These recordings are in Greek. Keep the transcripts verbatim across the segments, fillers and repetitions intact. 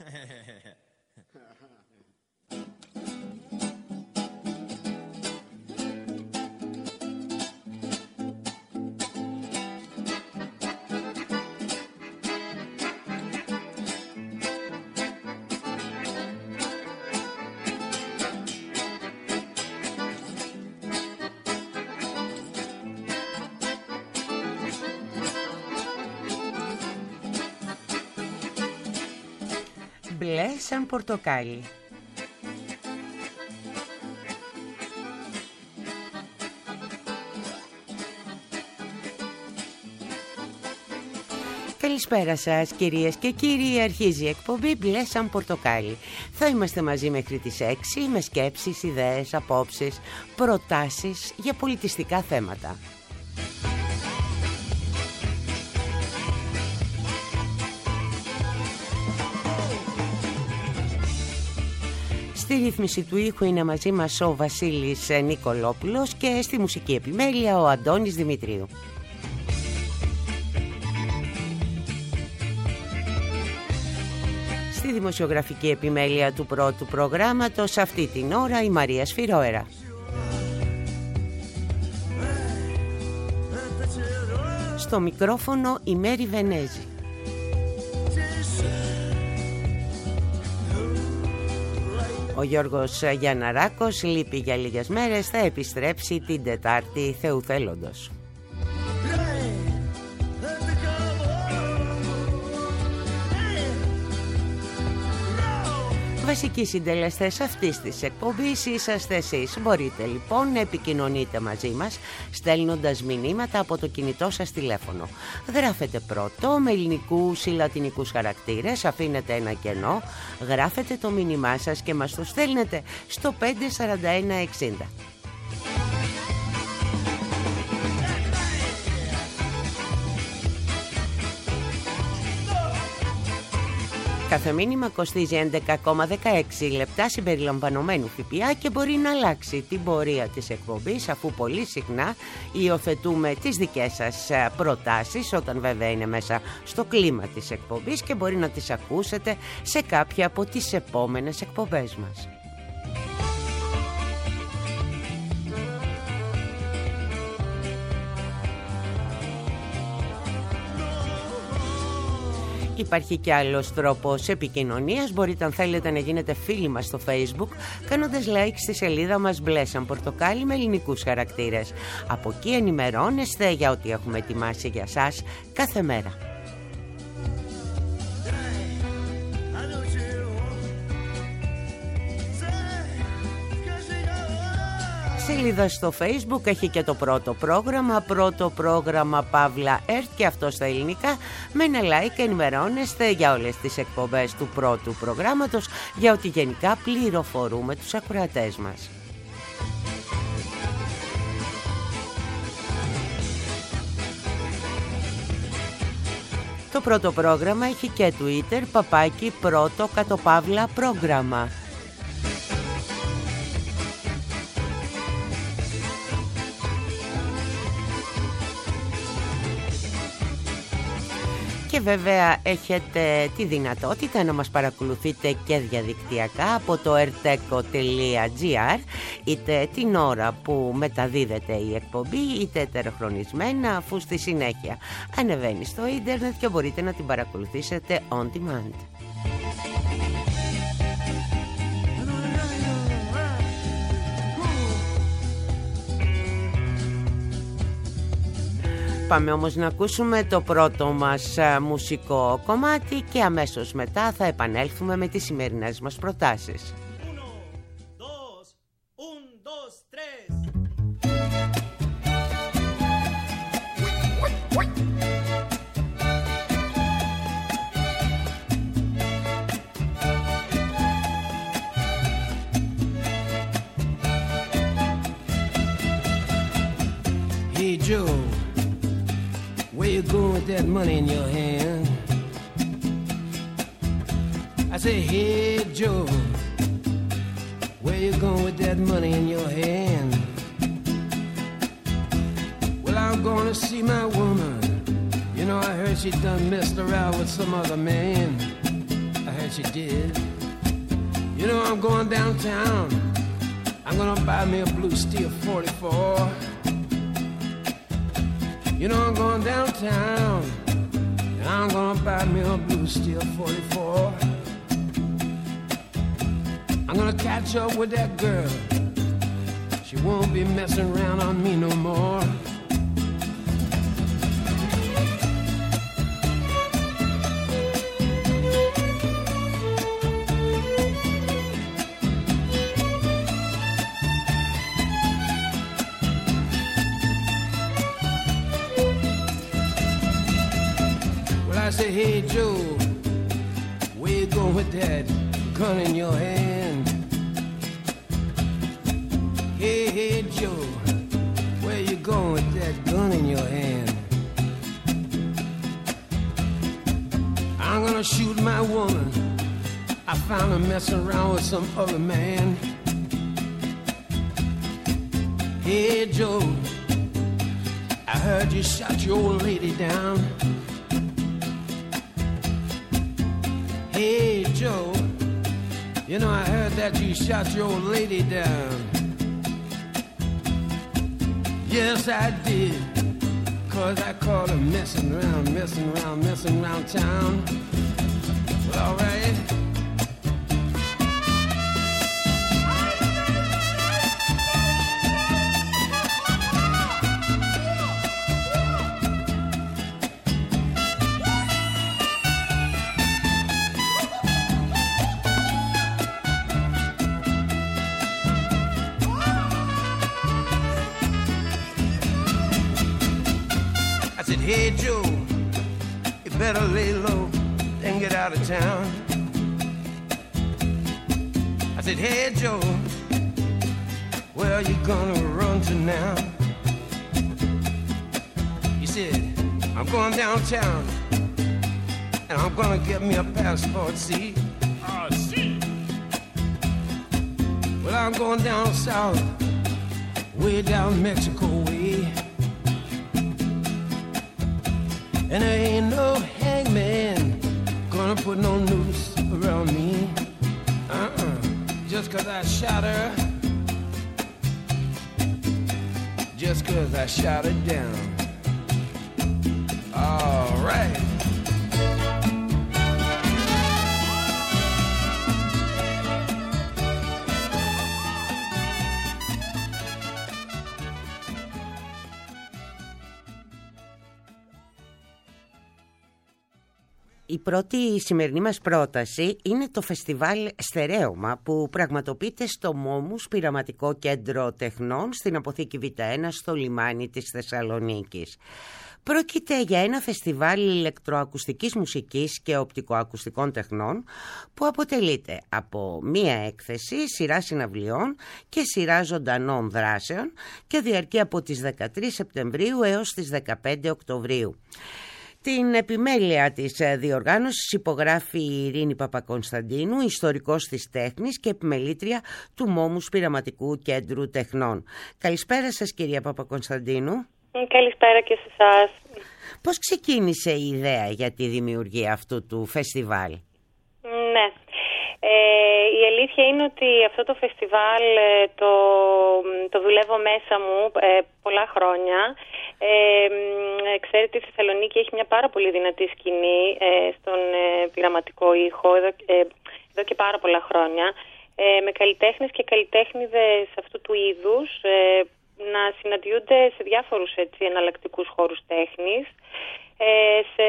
Μπλε σαν πορτοκάλι. Καλησπέρα σας κυρίες και κύριοι, αρχίζει η εκπομπή Μπλε σαν πορτοκάλι. Θα είμαστε μαζί μέχρι τις έξι με σκέψεις, ιδέες, απόψεις, προτάσεις για πολιτιστικά θέματα. Στη ρύθμιση του ήχου είναι μαζί μας ο Βασίλης Νικολόπουλος και στη μουσική επιμέλεια ο Αντώνης Δημητρίου. Στη δημοσιογραφική επιμέλεια του πρώτου προγράμματος αυτή την ώρα η Μαρία Σφυρόερα. Στο μικρόφωνο η Μέρη Βενέζη. Ο Γιώργος Γιανναράκος λείπει για λίγες μέρες, θα επιστρέψει την Τετάρτη Θεού θέλοντος. Βασικοί συντελεστές αυτής της εκπομπής είσαστε εσείς. Μπορείτε λοιπόν να επικοινωνείτε μαζί μας στέλνοντας μηνύματα από το κινητό σας τηλέφωνο. Γράφετε πρώτο με ελληνικούς ή λατινικούς χαρακτήρες, αφήνετε ένα κενό, γράφετε το μήνυμά σας και μας το στέλνετε στο πέντε σαράντα ένα εξήντα. Κάθε μήνυμα κοστίζει έντεκα κόμμα δεκαέξι λεπτά συμπεριλαμβανομένου ΦΠΑ και μπορεί να αλλάξει την πορεία της εκπομπής, αφού πολύ συχνά υιοθετούμε τις δικές σας προτάσεις, όταν βέβαια είναι μέσα στο κλίμα της εκπομπής, και μπορεί να τις ακούσετε σε κάποια από τις επόμενες εκπομπές μας. Υπάρχει και άλλος τρόπος επικοινωνίας. Μπορείτε, αν θέλετε, να γίνετε φίλοι μας στο Facebook κάνοντας like στη σελίδα μας Μπλε σαν πορτοκάλι με ελληνικούς χαρακτήρες. Από εκεί ενημερώνεστε για ό,τι έχουμε ετοιμάσει για σας κάθε μέρα. Σελίδα στο Facebook έχει και το πρώτο πρόγραμμα, πρώτο πρόγραμμα Παύλα ΕΡΤ, και αυτό στα ελληνικά. Με ένα like ενημερώνεστε για όλες τις εκπομπές του πρώτου προγράμματος, για ότι γενικά πληροφορούμε τους ακροατές μας. Το πρώτο πρόγραμμα έχει και Twitter, παπάκι πρώτο κατοπαύλα πρόγραμμα. Και βέβαια έχετε τη δυνατότητα να μας παρακολουθείτε και διαδικτυακά από το ερτέκο τελεία τζι άρ, είτε την ώρα που μεταδίδεται η εκπομπή, είτε τεροχρονισμένα, αφού στη συνέχεια ανεβαίνει στο ίντερνετ και μπορείτε να την παρακολουθήσετε on demand. Πάμε όμως να ακούσουμε το πρώτο μας μουσικό κομμάτι και αμέσως μετά θα επανέλθουμε με τις σημερινές μας προτάσεις. Hey Joe, where you going with that money in your hand? I say, hey Joe, where you going with that money in your hand? Well, I'm gonna see my woman. You know, I heard she done messed around with some other man. I heard that you did. You know I'm going downtown. I'm gonna buy me a blue steel forty-four. You know I'm going downtown, and I'm gonna buy me a blue steel forty-four. I'm gonna catch up with that girl. She won't be messing around on me no more. I say, hey Joe, where you going with that gun in your hand? Hey, hey Joe, where you going with that gun in your hand? I'm gonna shoot my woman. I found her messing around with some other man. Hey Joe, I heard you shot your old lady down. Hey Joe, you know I heard that you shot your old lady down. Yes I did, cause I caught her messing around, messing around, messing around town. Well alright. Hey Joe, you better lay low and get out of town. I said, hey Joe, where are you gonna run to now? He said, I'm going downtown and I'm gonna get me a passport, see? Ah, see. Well, I'm going down south, way down Mexico way. And there ain't no hangman gonna put no noose around me. Uh-uh. Just cause I shot her. Just cause I shot her down. All right. Η πρώτη σημερινή μας πρόταση είναι το φεστιβάλ Στερέωμα που πραγματοποιείται στο Μόμους Πειραματικό Κέντρο Τεχνών στην Αποθήκη Β ένα στο λιμάνι της Θεσσαλονίκης. Πρόκειται για ένα φεστιβάλ ηλεκτροακουστικής μουσικής και οπτικοακουστικών τεχνών που αποτελείται από μία έκθεση, σειρά συναυλιών και σειρά ζωντανών δράσεων και διαρκεί από τις δεκατρείς Σεπτεμβρίου έως τις δεκαπέντε Οκτωβρίου. Την επιμέλεια της διοργάνωσης υπογράφει η Ειρήνη Παπακωνσταντίνου, ιστορικός της τέχνης και επιμελήτρια του Μόμους Πειραματικού Κέντρου Τεχνών. Καλησπέρα σας κυρία Παπακωνσταντίνου. Καλησπέρα και σε εσάς. Πώς ξεκίνησε η ιδέα για τη δημιουργία αυτού του φεστιβάλ? Ναι, ε, η αλήθεια είναι ότι αυτό το φεστιβάλ το, το δουλεύω μέσα μου ε, πολλά χρόνια. Ε, ξέρετε, η Θεσσαλονίκη έχει μια πάρα πολύ δυνατή σκηνή ε, στον ε, πειραματικό ήχο εδώ, ε, εδώ και πάρα πολλά χρόνια ε, με καλλιτέχνες και καλλιτέχνηδες αυτού του είδους ε, να συναντιούνται σε διάφορους έτσι, εναλλακτικούς χώρους τέχνης, ε, σε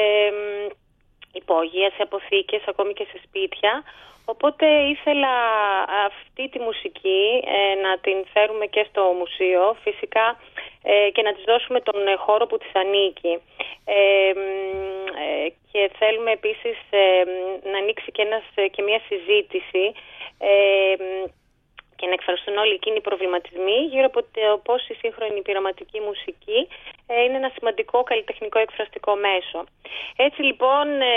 υπόγεια, σε αποθήκες, ακόμη και σε σπίτια. Οπότε ήθελα αυτή τη μουσική ε, να την φέρουμε και στο μουσείο, φυσικά ε, και να της δώσουμε τον χώρο που της ανήκει. Ε, ε, και θέλουμε επίσης ε, να ανοίξει και, ένας, και μια συζήτηση ε, και να εκφραστούν όλοι εκείνοι οι προβληματισμοί γύρω από το πώς η σύγχρονη πειραματική μουσική ε, είναι ένα σημαντικό καλλιτεχνικό εκφραστικό μέσο. Έτσι λοιπόν ε,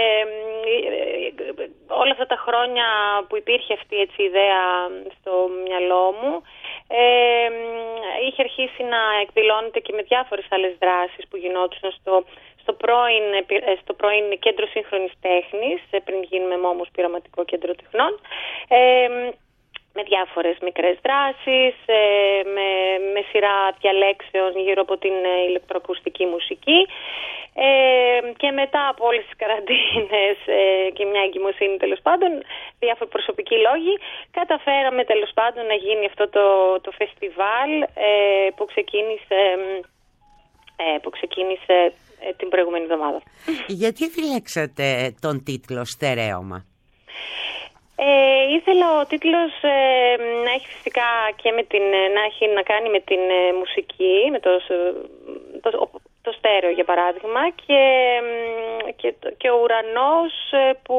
ε, όλα αυτά τα χρόνια που υπήρχε αυτή έτσι, η ιδέα στο μυαλό μου ε, είχε αρχίσει να εκδηλώνεται και με διάφορες άλλες δράσεις που γινόντουσαν στο, στο πρώην, στο πρώην Κέντρο Σύγχρονης Τέχνης, πριν γίνουμε Μόμος Πειραματικό Κέντρο Τεχνών, ε, με διάφορες μικρές δράσεις, ε, με, με σειρά διαλέξεων γύρω από την ηλεκτροακουστική μουσική. Ε, και μετά από όλες τις καραντίνες ε, και μια εγκυμοσύνη, τέλος πάντων, διάφοροι προσωπικοί λόγοι, καταφέραμε τέλος πάντων να γίνει αυτό το, το φεστιβάλ ε, που ξεκίνησε, ε, που ξεκίνησε ε, την προηγούμενη εβδομάδα. Γιατί επιλέξατε τον τίτλο «Στερέωμα»? Ε, ήθελα ο τίτλος ε, να έχει φυσικά και με την, να έχει να κάνει με την ε, μουσική, με το, το, το στέρεο για παράδειγμα, και, και, και ο ουρανός ε, που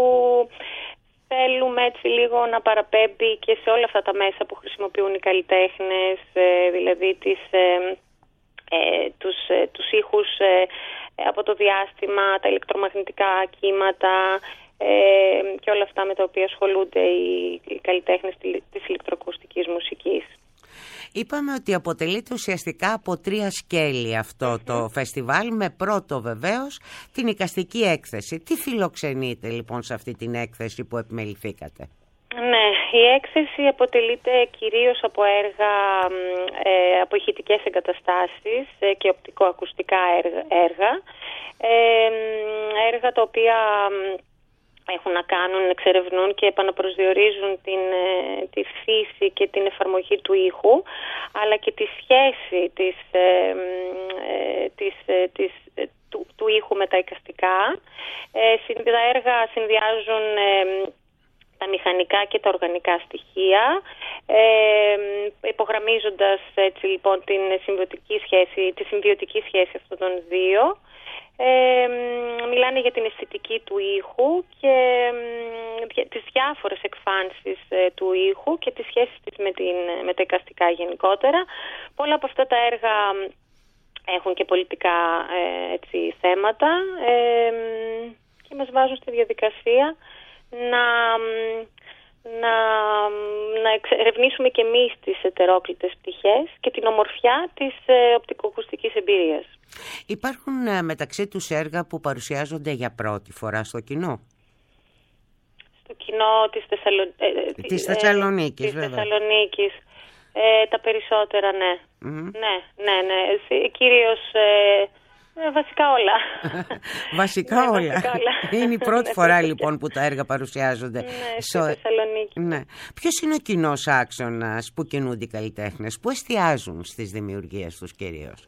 θέλουμε έτσι λίγο να παραπέμπει και σε όλα αυτά τα μέσα που χρησιμοποιούν οι καλλιτέχνες, ε, δηλαδή τις, ε, ε, τους, ε, τους ήχους ε, από το διάστημα, τα ηλεκτρομαγνητικά κύματα, Ε, και όλα αυτά με τα οποία ασχολούνται οι, οι καλλιτέχνες της ηλεκτροακουστικής μουσικής. Είπαμε ότι αποτελείται ουσιαστικά από τρία σκέλη αυτό mm-hmm. το φεστιβάλ, με πρώτο βεβαίως την εικαστική έκθεση. Τι φιλοξενείτε λοιπόν σε αυτή την έκθεση που επιμεληθήκατε? Ναι, η έκθεση αποτελείται κυρίως από έργα, ε, από ηχητικές εγκαταστάσεις ε, και οπτικοακουστικά έργα, έργα, ε, έργα τα οποία έχουν να κάνουν, εξερευνούν και επαναπροσδιορίζουν την, τη φύση και την εφαρμογή του ήχου, αλλά και τη σχέση της, ε, της, της, του, του ήχου με τα εικαστικά. Ε, τα έργα συνδυάζουν ε, τα μηχανικά και τα οργανικά στοιχεία, ε, υπογραμμίζοντας έτσι λοιπόν την συμβιωτική σχέση, τη συμβιωτική σχέση αυτών των δύο. Ε, μιλάνε για την αισθητική του ήχου και ε, τις διάφορες εκφάνσεις ε, του ήχου και τις σχέσεις της με, την, με τα εικαστικά γενικότερα. Πολλά από αυτά τα έργα έχουν και πολιτικά ε, έτσι, θέματα ε, και μας βάζουν στη διαδικασία να, να, να εξερευνήσουμε και εμείς τις ετερόκλητες πτυχές και την ομορφιά της ε, οπτικοακουστικής εμπειρίας. Υπάρχουν ε, μεταξύ τους έργα που παρουσιάζονται για πρώτη φορά στο κοινό? Στο κοινό της, Θεσσαλο... ε, της Θεσσαλονίκης, ε, βέβαια. Της Θεσσαλονίκης. Ε, τα περισσότερα, ναι. Mm. Ναι, ναι, ναι. Κυρίως... Ε, Ε, βασικά όλα. βασικά, ναι, όλα. βασικά όλα. Είναι η πρώτη φορά λοιπόν που τα έργα παρουσιάζονται. Ναι, στη Στο... Θεσσαλονίκη. Ναι. Ποιος είναι ο κοινός άξονας που κινούνται οι καλλιτέχνες, που εστιάζουν στις δημιουργίες τους κυρίως?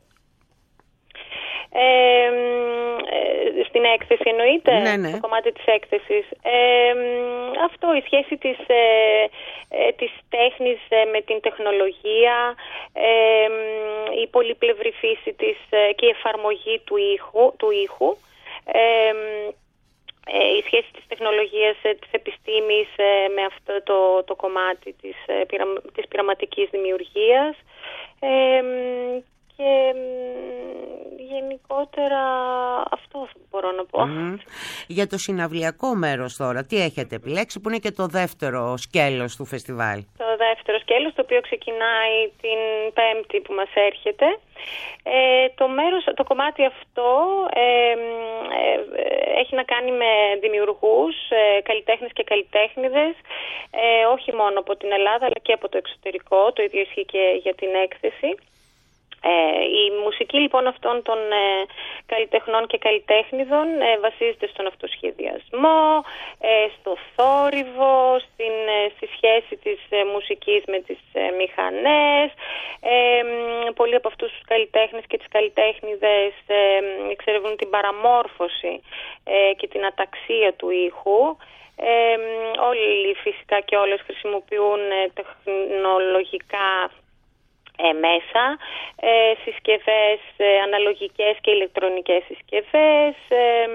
Ε, ε, στην έκθεση εννοείται, ναι, ναι. το κομμάτι της έκθεσης. Ε, αυτό, η σχέση της, ε, ε, της τέχνης ε, με την τεχνολογία, ε, η πολύπλευρη φύση της ε, και η εφαρμογή του ήχου, του ήχου ε, ε, η σχέση της τεχνολογίας, ε, της επιστήμης ε, με αυτό το, το κομμάτι της, ε, πειρα, της πειραματικής δημιουργίας ε, και γενικότερα αυτό μπορώ να πω. Mm. Για το συναυλιακό μέρος τώρα, τι έχετε επιλέξει, που είναι και το δεύτερο σκέλος του φεστιβάλ? Το δεύτερο σκέλος, το οποίο ξεκινάει την Πέμπτη που μας έρχεται. Ε, το, μέρος, το κομμάτι αυτό ε, ε, έχει να κάνει με δημιουργούς, ε, καλλιτέχνες και καλλιτέχνηδες, ε, όχι μόνο από την Ελλάδα αλλά και από το εξωτερικό. Το ίδιο ισχύει και για την έκθεση. Ε, η μουσική λοιπόν αυτών των ε, καλλιτεχνών και καλλιτέχνηδων ε, βασίζεται στον αυτοσχεδιασμό, ε, στο θόρυβο, στην, ε, στη σχέση της ε, μουσικής με τις ε, μηχανές. Ε, πολλοί από αυτούς τους καλλιτέχνες και τις καλλιτέχνηδες ε, εξερευνούν την παραμόρφωση ε, και την αταξία του ήχου. Ε, όλοι φυσικά και όλες χρησιμοποιούν ε, τεχνολογικά Ε, μέσα, ε, συσκευές ε, αναλογικές και ηλεκτρονικές συσκευές, ε,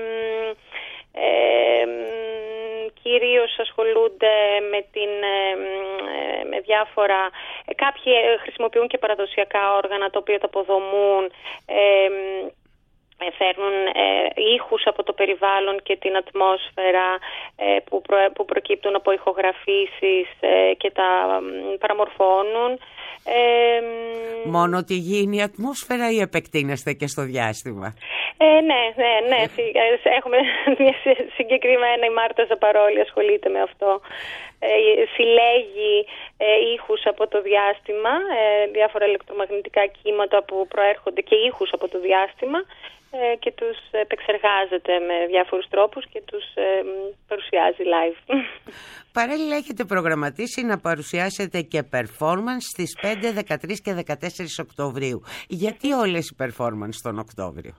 ε, κυρίως ασχολούνται με, την, ε, με διάφορα, ε, κάποιοι χρησιμοποιούν και παραδοσιακά όργανα τα οποία τα αποδομούν, ε, φέρνουν ε, ήχους από το περιβάλλον και την ατμόσφαιρα ε, που, προ, που προκύπτουν από ηχογραφήσεις ε, και τα ε, παραμορφώνουν. Ε, Μόνο τη γη είναι η ατμόσφαιρα ή επεκτείνεστε και στο διάστημα? Ε, ναι, ναι, ναι. Έχουμε μια συγκεκριμένα, η Μάρτα Ζαπαρόλη ασχολείται με αυτό. Ε, συλλέγει ε, ήχους από το διάστημα, ε, διάφορα ηλεκτρομαγνητικά κύματα που προέρχονται και ήχους από το διάστημα ε, και τους επεξεργάζεται με διάφορους τρόπους και τους ε, παρουσιάζει live. Παράλληλα έχετε προγραμματίσει να παρουσιάσετε και performance στις πέντε, δεκατρείς και δεκατέσσερις Οκτωβρίου. Γιατί όλες οι performance τον Οκτώβριο?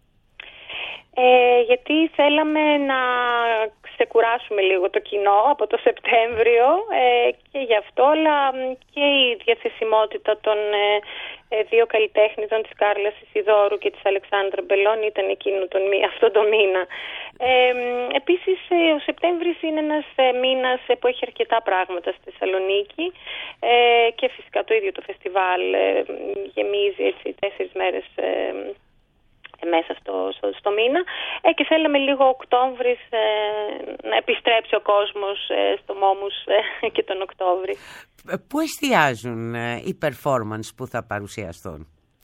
Ε, γιατί θέλαμε να ξεκουράσουμε λίγο το κοινό από το Σεπτέμβριο ε, και γι' αυτό, αλλά και η διαθεσιμότητα των ε, ε, δύο καλλιτέχνητων, της Κάρλας Ισιδώρου και της Αλεξάνδρα Μπελών, ήταν εκείνο τον, αυτό το μήνα. Ε, επίσης ε, ο Σεπτέμβρης είναι ένας ε, μήνας ε, που έχει αρκετά πράγματα στη Θεσσαλονίκη ε, και φυσικά το ίδιο το φεστιβάλ ε, γεμίζει έτσι τέσσερις μέρες ε, μέσα στο, στο, στο μήνα ε, και θέλαμε λίγο Οκτώβρης ε, να επιστρέψει ο κόσμος ε, στο Μόμους ε, και τον Οκτώβρη. Πού εστιάζουν ε, οι performance που θα παρουσιαστούν?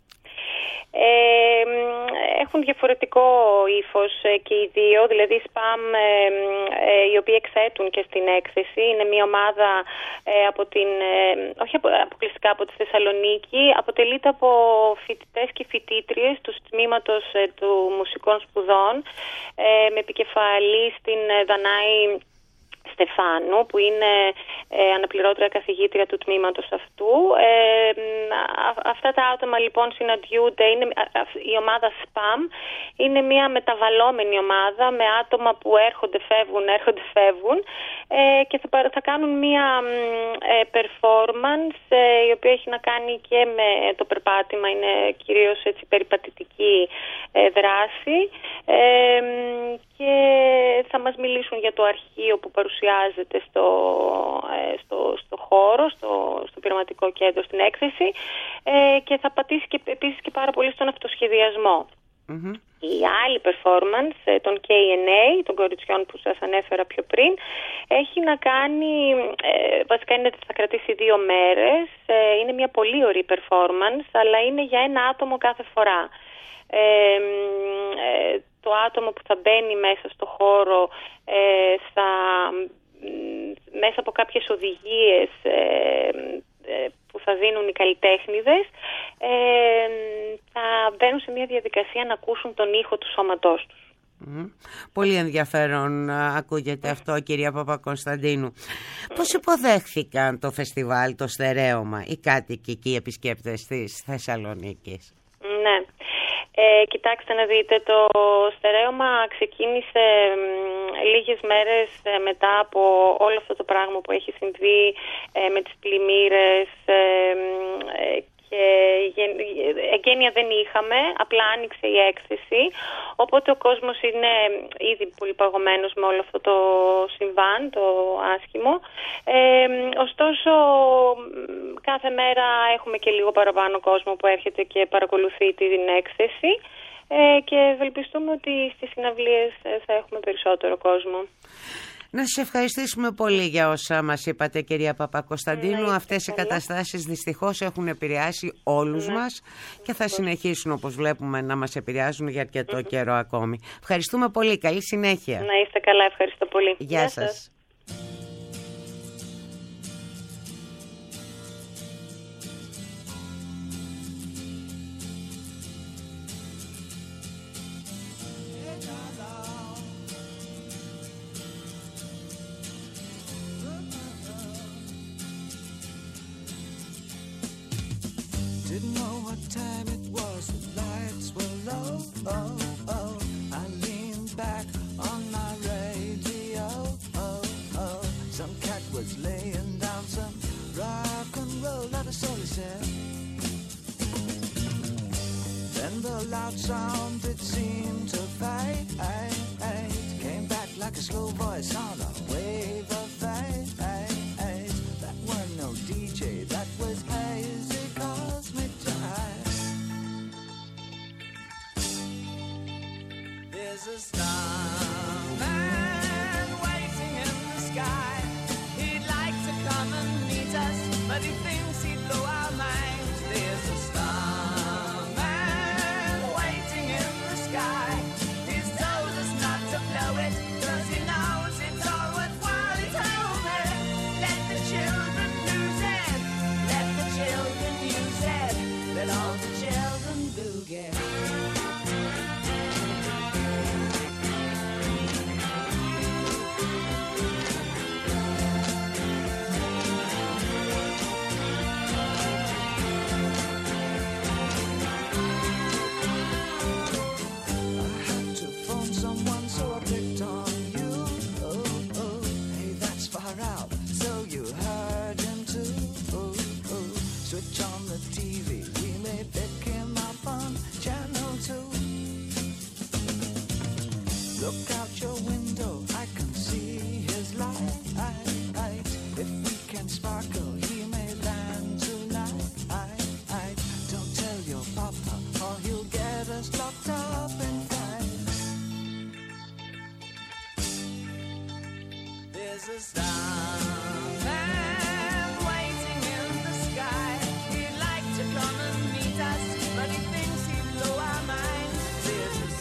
Ε, έχουν διαφορετικό ύφος και οι δύο, δηλαδή σπαμ ε, ε, οι οποίοι εξέτουν και στην έκθεση. Είναι μια ομάδα ε, από την, ε, όχι αποκλειστικά από τη Θεσσαλονίκη, αποτελείται από φοιτητές και φοιτήτριες του τμήματος ε, του μουσικών σπουδών ε, με επικεφαλή στην Δανάη Στεφάνου, που είναι ε, αναπληρώτρια καθηγήτρια του τμήματος αυτού. Ε, α, αυτά τα άτομα λοιπόν συναντιούνται, είναι, α, η ομάδα σπαμ είναι μια μεταβαλλόμενη ομάδα με άτομα που έρχονται, φεύγουν, έρχονται, φεύγουν ε, και θα, θα κάνουν μια ε, performance ε, η οποία έχει να κάνει και με το περπάτημα, είναι κυρίως έτσι περιπατητική ε, δράση ε, και θα μας μιλήσουν για το αρχείο που παρουσιάζεται στο, στο, στο χώρο, στο, στο πειραματικό κέντρο, στην έκθεση ε, και θα πατήσει και, επίσης και πάρα πολύ στον αυτοσχεδιασμό. Mm-hmm. Η άλλη performance των κέι εν έι, των κοριτσιών που σας ανέφερα πιο πριν, έχει να κάνει, ε, βασικά είναι, θα κρατήσει δύο μέρες, ε, είναι μια πολύ ωραία performance, αλλά είναι για ένα άτομο κάθε φορά. Ε, ε, το άτομο που θα μπαίνει μέσα στο χώρο ε, θα, μέσα από κάποιες οδηγίες ε, ε, που θα δίνουν οι καλλιτέχνηδες ε, θα μπαίνουν σε μια διαδικασία να ακούσουν τον ήχο του σώματός τους. Mm. Πολύ ενδιαφέρον ακούγεται αυτό, κυρία Παπακωνσταντίνου. Πώς υποδέχθηκαν το φεστιβάλ, το στερέωμα, οι κάτοικοι και οι επισκέπτες της Θεσσαλονίκης? Ναι. Ε, κοιτάξτε να δείτε, το στερέωμα ξεκίνησε μ, λίγες μέρες ε, μετά από όλο αυτό το πράγμα που έχει συμβεί ε, με τις πλημμύρες ε, ε, και εγγένεια δεν είχαμε, απλά άνοιξε η έκθεση, οπότε ο κόσμος είναι ήδη πολύ παγωμένος με όλο αυτό το συμβάν, το άσχημο. Ε, ωστόσο κάθε μέρα έχουμε και λίγο παραπάνω κόσμο που έρχεται και παρακολουθεί την έκθεση ε, και ευελπιστούμε ότι στις συναυλίες θα έχουμε περισσότερο κόσμο. Να σας ευχαριστήσουμε πολύ για όσα μας είπατε, κυρία Παπακωνσταντίνου. Ναι, αυτές οι καταστάσεις δυστυχώς έχουν επηρεάσει όλους ναι. μας και θα συνεχίσουν, όπως βλέπουμε, να μας επηρεάζουν για αρκετό mm-hmm. καιρό ακόμη. Ευχαριστούμε πολύ. Καλή συνέχεια. Να είστε καλά. Ευχαριστώ πολύ. Γεια, Γεια σας. σας. Didn't know what time it was, the lights were low, oh, oh. I leaned back on my radio, oh, oh. Some cat was laying down some rock and roll, that is all he said. Then the loud sound, it seemed to fade, came back like a slow voice on a wave of fade. That weren't no D J, that was hazy cosmic jive. There's a starman waiting in the sky. He'd like to come and meet us, but he thinks he'd blow our minds. There's a starman waiting in the sky. starman waiting in the sky. He'd like to come and meet us, but he thinks he'd blow our minds. There's a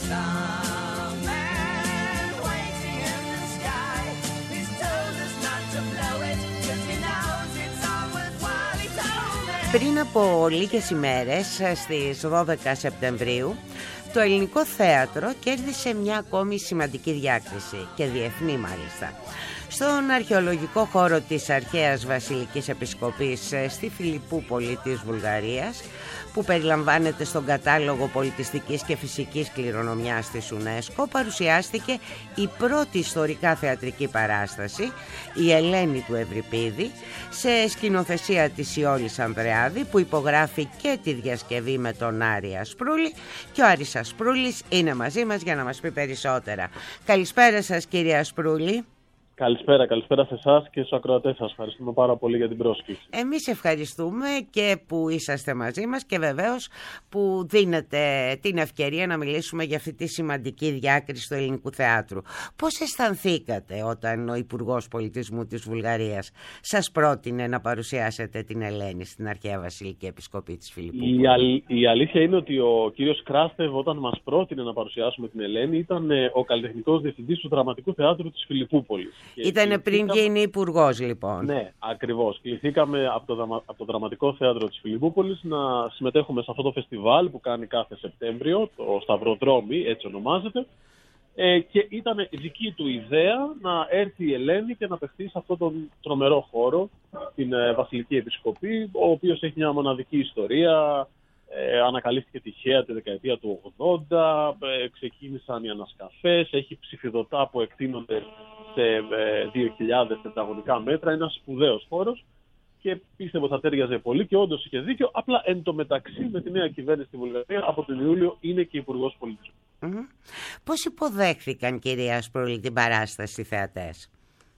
starman waiting in the sky. He's told us not to blow it, 'cause he knows it's all worthwhile. He told me. Πριν από λίγες ημέρες, στις δώδεκα Σεπτεμβρίου, το Ελληνικό Θέατρο κέρδισε μια ακόμη σημαντική διάκριση, και διεθνή μάλιστα. Στον αρχαιολογικό χώρο της αρχαίας Βασιλικής Επισκοπής στη Φιλιππούπολη της Βουλγαρίας, που περιλαμβάνεται στον κατάλογο πολιτιστικής και φυσικής κληρονομιάς της UNESCO, παρουσιάστηκε η πρώτη ιστορικά θεατρική παράσταση, η Ελένη του Ευρυπίδη, σε σκηνοθεσία της Ιόλης Ανδρεάδη, που υπογράφει και τη διασκευή με τον Άρη Ασπρούλη, και ο Άρης Ασπρούλης είναι μαζί μας για να μας πει περισσότερα. Καλησπέρα σας, κύριε Ασπρούλη. Καλησπέρα, καλησπέρα σε εσάς και στους ακροατές σας. Ευχαριστούμε πάρα πολύ για την πρόσκληση. Εμείς ευχαριστούμε και που είσαστε μαζί μας και βεβαίως που δίνετε την ευκαιρία να μιλήσουμε για αυτή τη σημαντική διάκριση του ελληνικού θεάτρου. Πώς αισθανθήκατε όταν ο Υπουργός Πολιτισμού της Βουλγαρίας σας πρότεινε να παρουσιάσετε την Ελένη στην αρχαία Βασιλική Επισκοπή της Φιλιππούπολης? Η, αλ, η αλήθεια είναι ότι ο κύριος Κράστεβ, όταν μας πρότεινε να παρουσιάσουμε την Ελένη, ήταν ο καλλιτεχνικός διευθυντής του Δραματικού Θεάτρου της Φιλιππούπολης. Ήτανε πριν γίνει υπουργός, λοιπόν. Ναι, ακριβώς. Κληθήκαμε από το, από το Δραματικό Θέατρο της Φιλιππούπολης να συμμετέχουμε σε αυτό το φεστιβάλ που κάνει κάθε Σεπτέμβριο, το Σταυροδρόμι, έτσι ονομάζεται. Ε, και ήταν δική του ιδέα να έρθει η Ελένη και να παιχτεί σε αυτόν τον τρομερό χώρο, την ε, Βασιλική Επισκοπή, ο οποίος έχει μια μοναδική ιστορία. Ε, ανακαλύφθηκε τυχαία τη δεκαετία του ογδόντα, ε, ξεκίνησαν οι ανασκαφές, έχει ψηφιδωτά που εκτείνονται σε ε, δύο χιλιάδες τετραγωνικά μέτρα, είναι ένας σπουδαίος χώρος και πίστευω θα τέριαζε πολύ και όντως είχε δίκιο. Απλά εν τω μεταξύ με τη νέα κυβέρνηση στη Βουλγαρία από τον Ιούλιο είναι και υπουργός πολιτισμού. Mm-hmm. Πώς υποδέχθηκαν, κυρία Ασπρούλη, την παράσταση οι θεατές?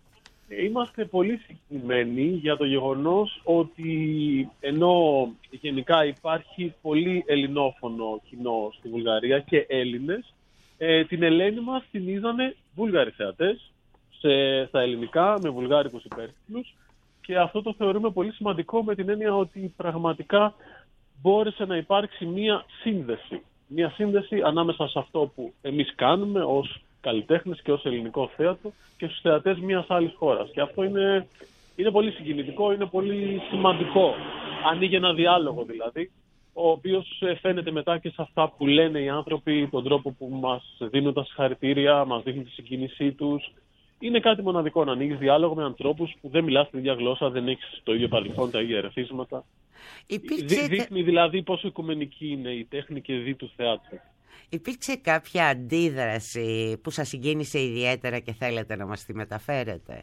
Είμαστε πολύ συγκεκριμένοι για το γεγονός ότι ενώ γενικά υπάρχει πολύ ελληνόφωνο κοινό στη Βουλγαρία και Έλληνες, ε, την Ελένη μας την είδανε Βούλγαροι θεατές σε, στα ελληνικά με βουλγάρικους υπέρτιτλους, και αυτό το θεωρούμε πολύ σημαντικό με την έννοια ότι πραγματικά μπόρεσε να υπάρξει μία σύνδεση. Μία σύνδεση ανάμεσα σε αυτό που εμείς κάνουμε ως καλλιτέχνες και ως ελληνικό θέατρο και στους θεατές μιας άλλης χώρας. Και αυτό είναι, είναι πολύ συγκινητικό, είναι πολύ σημαντικό. Ανοίγει ένα διάλογο δηλαδή, ο οποίος φαίνεται μετά και σε αυτά που λένε οι άνθρωποι, τον τρόπο που μας δίνουν τα συγχαρητήρια, μας δείχνουν τη συγκίνησή τους. Είναι κάτι μοναδικό να ανοίγεις διάλογο με ανθρώπους που δεν μιλάς την ίδια γλώσσα, δεν έχεις το ίδιο παρελθόν, τα ίδια ερεθίσματα. Υπήρξε... Δείχνει δηλαδή πόσο οικουμενική είναι η τέχνη και η δι του θεάτρου. Υπήρξε κάποια αντίδραση που σας συγκίνησε ιδιαίτερα και θέλετε να μας τη μεταφέρετε?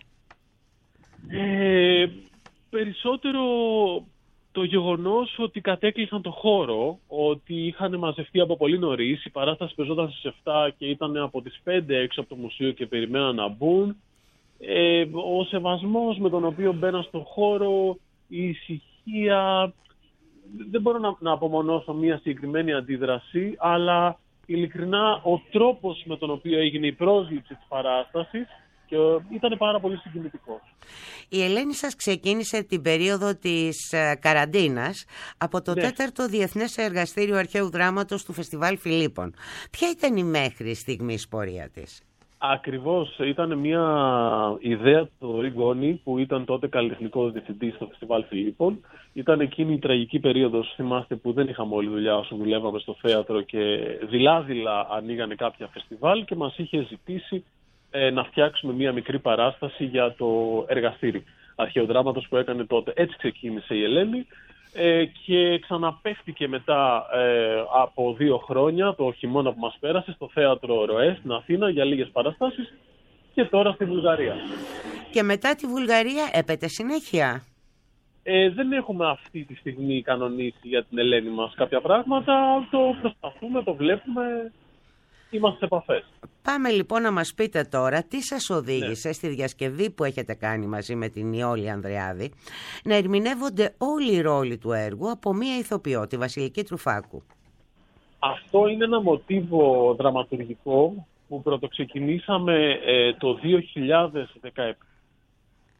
Ε, περισσότερο το γεγονός ότι κατέκλεισαν το χώρο, ότι είχαν μαζευτεί από πολύ νωρίς. Η παράσταση παιζόταν στις επτά και ήταν από τις πέντε έξω από το μουσείο και περιμέναν να μπουν. Ε, ο σεβασμός με τον οποίο μπαίναν στον χώρο, η ησυχία. Δεν μπορώ να, να απομονώσω μια συγκεκριμένη αντίδραση, αλλά ειλικρινά ο τρόπος με τον οποίο έγινε η πρόσληψη της παράστασης και ήταν πάρα πολύ συγκινητικός. Η Ελένη σας ξεκίνησε την περίοδο της ε, καραντίνας από το ναι. τέταρτο Διεθνές Εργαστήριο Αρχαίου Δράματος του Φεστιβάλ Φιλίππων. Ποια ήταν η μέχρι στιγμής πορεία της? Ακριβώς, ήταν μια ιδέα του Ριγκόνη, που ήταν τότε καλλιτεχνικός διευθυντής στο Φεστιβάλ Φιλίππων. Ήταν εκείνη η τραγική περίοδος, θυμάστε, που δεν είχαμε όλη δουλειά όσο δουλεύαμε στο θέατρο και δειλά-δειλά ανοίγανε κάποια φεστιβάλ και μας είχε ζητήσει ε, να φτιάξουμε μια μικρή παράσταση για το εργαστήρι αρχαιοδράματος που έκανε τότε. Έτσι ξεκίνησε η Ελένη. Ε, και ξαναπέφτηκε μετά ε, από δύο χρόνια, το χειμώνα που μας πέρασε, στο θέατρο Ροέ στην Αθήνα για λίγες παραστάσεις και τώρα στη Βουλγαρία. Και μετά τη Βουλγαρία έπεται συνέχεια? Ε, δεν έχουμε αυτή τη στιγμή κανονίσει για την Ελένη μας κάποια πράγματα, το προσπαθούμε, το βλέπουμε, είμαστε σε επαφές. Πάμε λοιπόν να μας πείτε τώρα τι σας οδήγησε ναι. στη διασκευή που έχετε κάνει μαζί με την Ιόλη Ανδρεάδη να ερμηνεύονται όλοι οι ρόλοι του έργου από μία ηθοποιό, τη Βασιλική Τρουφάκου. Αυτό είναι ένα μοτίβο δραματουργικό που πρωτοξεκινήσαμε ε, το δύο χιλιάδες δεκαεπτά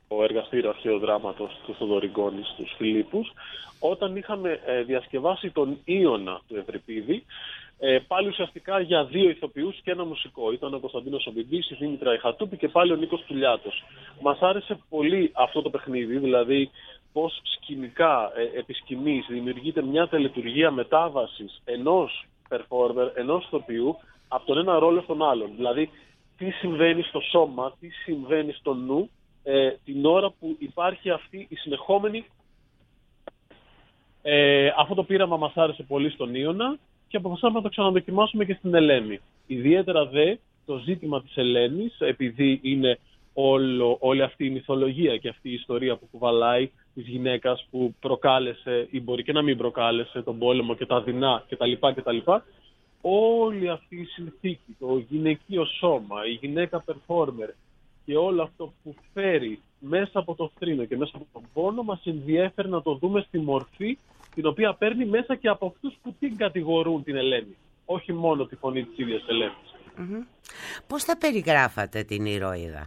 το εργαστήριο αρχαίου δράματος του Θοδωρή Γκόνη στους Φιλίππους, όταν είχαμε ε, διασκευάσει τον Ήωνα του Ευρυπίδη, ε, πάλι ουσιαστικά για δύο ηθοποιούς και ένα μουσικό. Ήταν ο Κωνσταντίνος Ομπιμπής, η Δήμητρα Ιχατούπη και πάλι ο Νίκος Τουλιάτος. Μας άρεσε πολύ αυτό το παιχνίδι, δηλαδή πώς σκηνικά, ε, επί σκηνής, δημιουργείται μια τελετουργία μετάβασης ενός performer, ενός ηθοποιού, από τον ένα ρόλο στον άλλον. Δηλαδή, τι συμβαίνει στο σώμα, τι συμβαίνει στο νου, ε, την ώρα που υπάρχει αυτή η συνεχόμενη. Ε, αυτό το πείραμα μας άρεσε πολύ στον Ήωνα και αποφασίσαμε να το ξαναδοκιμάσουμε και στην Ελένη. Ιδιαίτερα δε το ζήτημα της Ελένης, επειδή είναι όλο, όλη αυτή η μυθολογία και αυτή η ιστορία που κουβαλάει της γυναίκας που προκάλεσε ή μπορεί και να μην προκάλεσε τον πόλεμο και τα δεινά κτλ. κτλ. Όλη αυτή η συνθήκη, το γυναικείο σώμα, η γυναίκα performer και όλο αυτό που φέρει μέσα από το θρήνο και μέσα από τον πόνο μας ενδιέφερε να το δούμε στη μορφή την οποία παίρνει μέσα και από αυτούς που την κατηγορούν την Ελένη. Όχι μόνο τη φωνή της ίδιας Ελένης. Mm-hmm. Πώς θα περιγράφατε την ηρωίδα?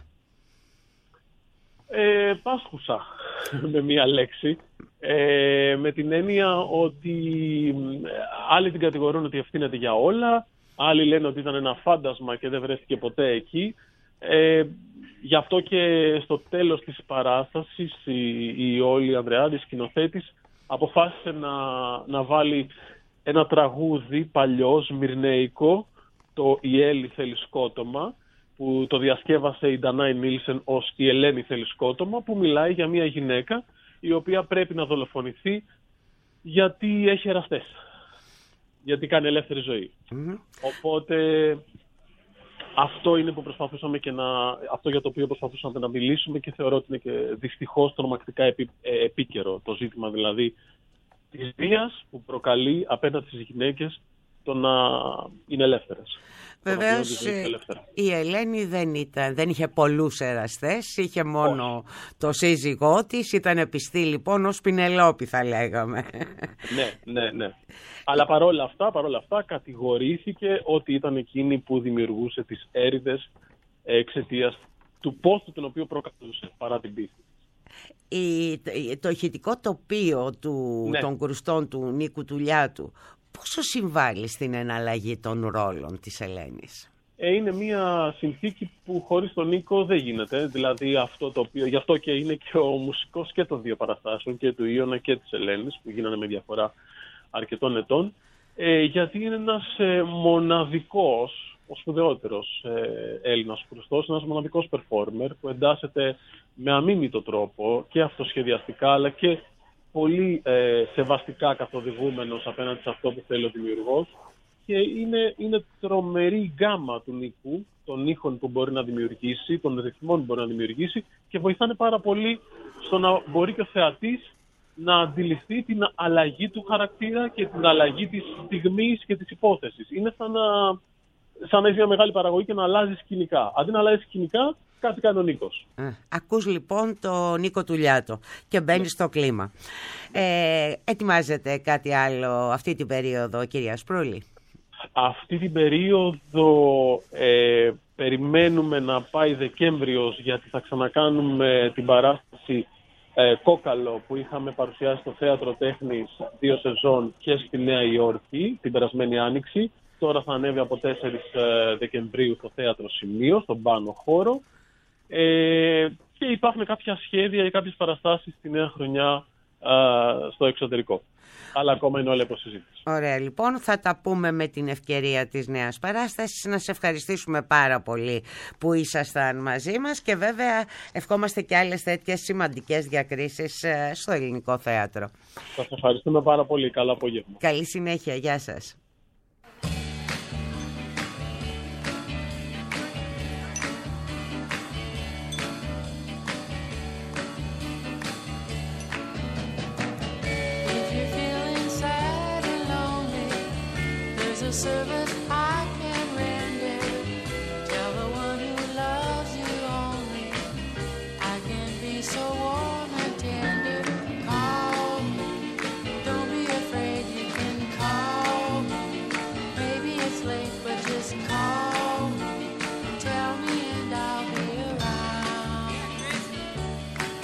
Ε, πάσχουσα με μία λέξη. Ε, με την έννοια ότι άλλοι την κατηγορούν ότι ευθύνεται για όλα, άλλοι λένε ότι ήταν ένα φάντασμα και δεν βρέθηκε ποτέ εκεί. Ε, γι' αυτό και στο τέλος της παράστασης η, η Όλη Ανδρεάδη, σκηνοθέτης, αποφάσισε να, να βάλει ένα τραγούδι παλιό, σμυρνεϊκό, το «Η Έλλη θέλει σκότωμα», που το διασκεύασε η Ντανάη Νίλσεν ως «Η Ελένη θέλει σκότωμα», που μιλάει για μια γυναίκα η οποία πρέπει να δολοφονηθεί γιατί έχει εραστές, γιατί κάνει ελεύθερη ζωή. Mm-hmm. Οπότε αυτό είναι που προσπαθούσαμε και να, αυτό για το οποίο προσπαθούσαμε να μιλήσουμε και θεωρώ ότι είναι και δυστυχώς τρομακτικά επί, ε, επίκαιρο το ζήτημα, δηλαδή της βίας που προκαλεί απέναντι στις γυναίκες το να είναι ελεύθερες. Βεβαίως η Ελένη δεν, ήταν, δεν είχε πολλούς εραστές, είχε μόνο Όχι. το σύζυγό της, ήταν πιστή λοιπόν ως Πινελόπη θα λέγαμε. Ναι, ναι, ναι. Αλλά παρόλα αυτά, παρόλα αυτά κατηγορήθηκε ότι ήταν εκείνη που δημιουργούσε τις έρηδες εξαιτίας του πόστου τον οποίο προκαλούσε παρά την πίστη. Η, το ηχητικό τοπίο του, ναι. των κρουστών του Νίκου Τουλιάτου πόσο συμβάλλει στην εναλλαγή των ρόλων της Ελένης? Ε, είναι μια συνθήκη που χωρίς τον Νίκο δεν γίνεται. Δηλαδή αυτό το οποίο, γι' αυτό και είναι και ο μουσικός και των δύο παραστάσεων, και του Ήωνα και της Ελένης, που γίνανε με διαφορά αρκετών ετών. Ε, γιατί είναι ένας ε, μοναδικός, ο σπουδαιότερος ε, Έλληνας κρουστός, ένας μοναδικός performer που εντάσσεται με αμίμητο τρόπο και αυτοσχεδιαστικά αλλά και πολύ ε, σεβαστικά καθοδηγούμενος απέναντι σε αυτό που θέλει ο δημιουργός, και είναι, είναι τρομερή γκάμα του Νίκου, των ήχων που μπορεί να δημιουργήσει, των ρυθμών που μπορεί να δημιουργήσει, και βοηθάνε πάρα πολύ στο να μπορεί και ο θεατής να αντιληφθεί την αλλαγή του χαρακτήρα και την αλλαγή της στιγμής και της υπόθεσης. Είναι σαν να, σαν να έχει μια μεγάλη παραγωγή και να αλλάζει σκηνικά. Αντί να αλλάζει σκηνικά, κάτι κάνει ο Νίκος. Α, ακούς λοιπόν το Νίκο Τουλιάτο και μπαίνεις ναι. στο κλίμα. Ε, ετοιμάζεται κάτι άλλο αυτή την περίοδο, κυρία Σπρούλη? Αυτή την περίοδο ε, περιμένουμε να πάει Δεκέμβριος, γιατί θα ξανακάνουμε την παράσταση ε, Κόκαλο που είχαμε παρουσιάσει στο Θέατρο Τέχνης δύο σεζόν και στη Νέα Υόρκη την περασμένη Άνοιξη. Τώρα θα ανέβει από τέσσερις Δεκεμβρίου στο Θέατρο Σημείο, στον Πάνο Χώρο. Ε, και υπάρχουν κάποια σχέδια ή κάποιες παραστάσεις στη νέα χρονιά α, στο εξωτερικό. Αλλά ακόμα είναι όλα υποσυζήτηση. Ωραία, λοιπόν, θα τα πούμε με την ευκαιρία της νέας παράστασης. Να σε ευχαριστήσουμε πάρα πολύ που ήσασταν μαζί μας και βέβαια ευχόμαστε και άλλες τέτοιες σημαντικές διακρίσεις στο ελληνικό θέατρο. Σας ευχαριστούμε πάρα πολύ. Καλό απόγευμα. Καλή συνέχεια. Γεια σας. A service I can render. Tell the one who loves you only I can be so warm and tender. Call me, don't be afraid, you can call me. Maybe it's late, but just call me. Tell me and I'll be around.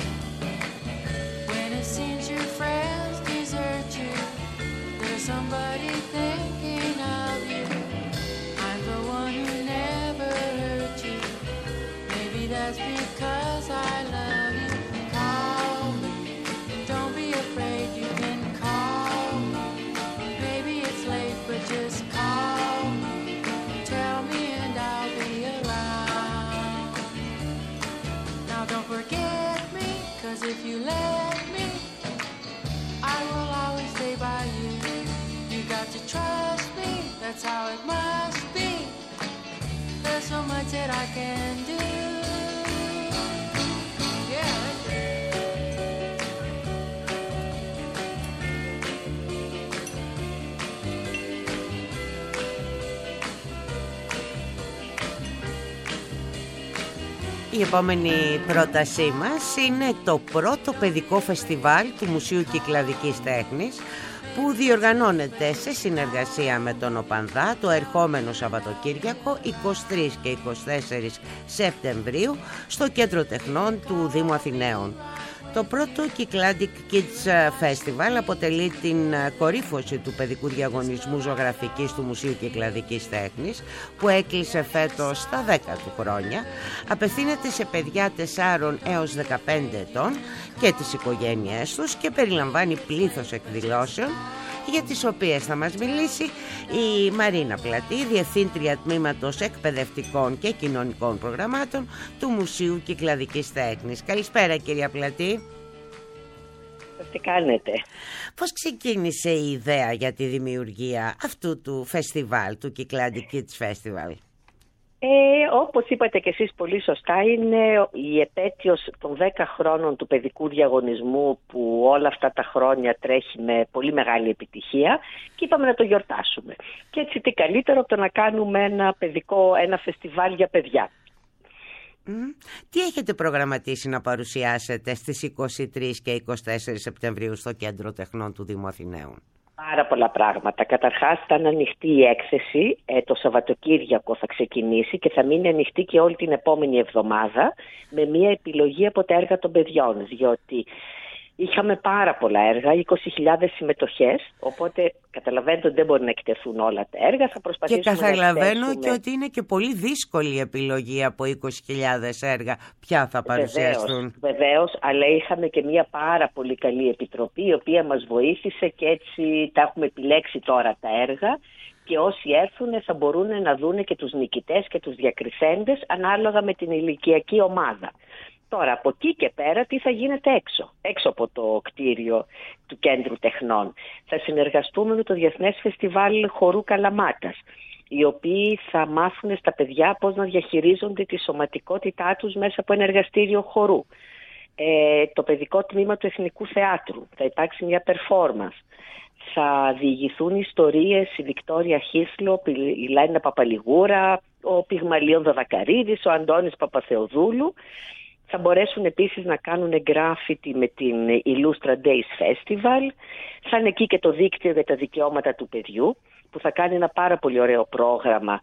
Η επόμενη πρότασή μας είναι το πρώτο παιδικό φεστιβάλ του Μουσείου Κυκλαδικής Τέχνης, που διοργανώνεται σε συνεργασία με τον ΟΠΑΝΔΑ το ερχόμενο Σαββατοκύριακο εικοστή τρίτη και εικοστή τέταρτη Σεπτεμβρίου στο Κέντρο Τεχνών του Δήμου Αθηναίων. Το πρώτο Cycladic Kids Festival αποτελεί την κορύφωση του παιδικού διαγωνισμού ζωγραφικής του Μουσείου Κυκλαδικής Τέχνης, που έκλεισε φέτος στα δέκα του χρόνια. Απευθύνεται σε παιδιά τεσσάρων έως δεκαπέντε ετών και τις οικογένειές τους και περιλαμβάνει πλήθος εκδηλώσεων, για τις οποίες θα μας μιλήσει η Μαρίνα Πλατή, Διευθύντρια Τμήματος Εκπαιδευτικών και Κοινωνικών Προγραμμάτων του Μουσείου Κυκλαδικής Τέχνης. Καλησπέρα, κυρία Πλατή. Τι κάνετε? Πώς ξεκίνησε η ιδέα για τη δημιουργία αυτού του φεστιβάλ, του Cycladic Kids Festival? Ε, όπως είπατε και εσείς πολύ σωστά, είναι η επέτειος των δέκα χρόνων του παιδικού διαγωνισμού, που όλα αυτά τα χρόνια τρέχει με πολύ μεγάλη επιτυχία, και είπαμε να το γιορτάσουμε. Και έτσι τι καλύτερο από το να κάνουμε ένα παιδικό, ένα φεστιβάλ για παιδιά. Mm. Τι έχετε προγραμματίσει να παρουσιάσετε στις εικοστή τρίτη και εικοστή τέταρτη Σεπτεμβρίου στο Κέντρο Τεχνών του Δήμου Αθηναίων? Πάρα πολλά πράγματα. Καταρχάς θα είναι ανοιχτή η έκθεση, ε, το Σαββατοκύριακο θα ξεκινήσει και θα μείνει ανοιχτή και όλη την επόμενη εβδομάδα, με μια επιλογή από τα έργα των παιδιών, διότι είχαμε πάρα πολλά έργα, είκοσι χιλιάδες συμμετοχές, οπότε καταλαβαίνετε ότι δεν μπορεί να εκτεθούν όλα τα έργα. Θα προσπαθήσουμε. Και καταλαβαίνω να και ότι είναι και πολύ δύσκολη η επιλογή από είκοσι χιλιάδες έργα. Ποια θα παρουσιαστούν? Βεβαίως, αλλά είχαμε και μια πάρα πολύ καλή επιτροπή, η οποία μας βοήθησε και έτσι τα έχουμε επιλέξει τώρα τα έργα. Και όσοι έρθουν θα μπορούν να δούνε και τους νικητές και τους διακριθέντες ανάλογα με την ηλικιακή ομάδα. Τώρα, από εκεί και πέρα, τι θα γίνεται έξω, έξω από το κτίριο του Κέντρου Τεχνών. Θα συνεργαστούμε με το Διεθνές Φεστιβάλ Χορού Καλαμάτας, οι οποίοι θα μάθουν στα παιδιά πώς να διαχειρίζονται τη σωματικότητά τους μέσα από ένα εργαστήριο χορού. Ε, το παιδικό τμήμα του Εθνικού Θεάτρου, θα υπάρξει μια performance. Θα διηγηθούν ιστορίες η Βικτόρια Χίσλο, η Λάινα Παπαλιγούρα, ο Πυγμαλίων Δαδακαρίδης, ο Αντώνης Παπαθεοδούλου. Θα μπορέσουν επίσης να κάνουν γκράφιτι με την Illustra Days Festival. Θα είναι εκεί και το δίκτυο για τα δικαιώματα του παιδιού, που θα κάνει ένα πάρα πολύ ωραίο πρόγραμμα